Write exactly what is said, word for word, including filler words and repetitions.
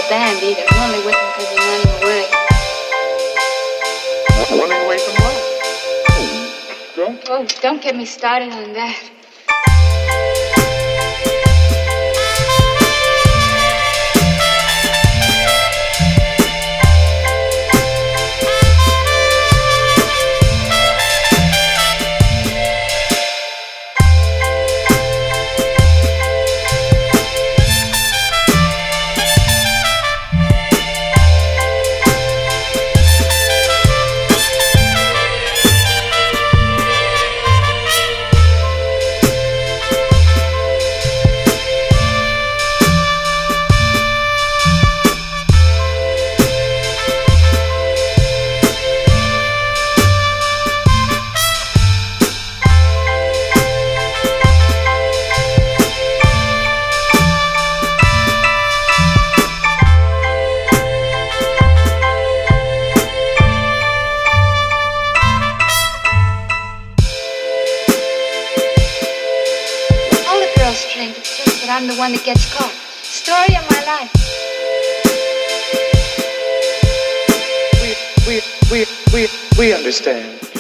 band either. I'm only with them because they're running away. Running away from what? Don't? Oh, don't get me started on that. Drink. It's just that I'm the one that gets caught. Story of my life. We, we, we, we, we understand.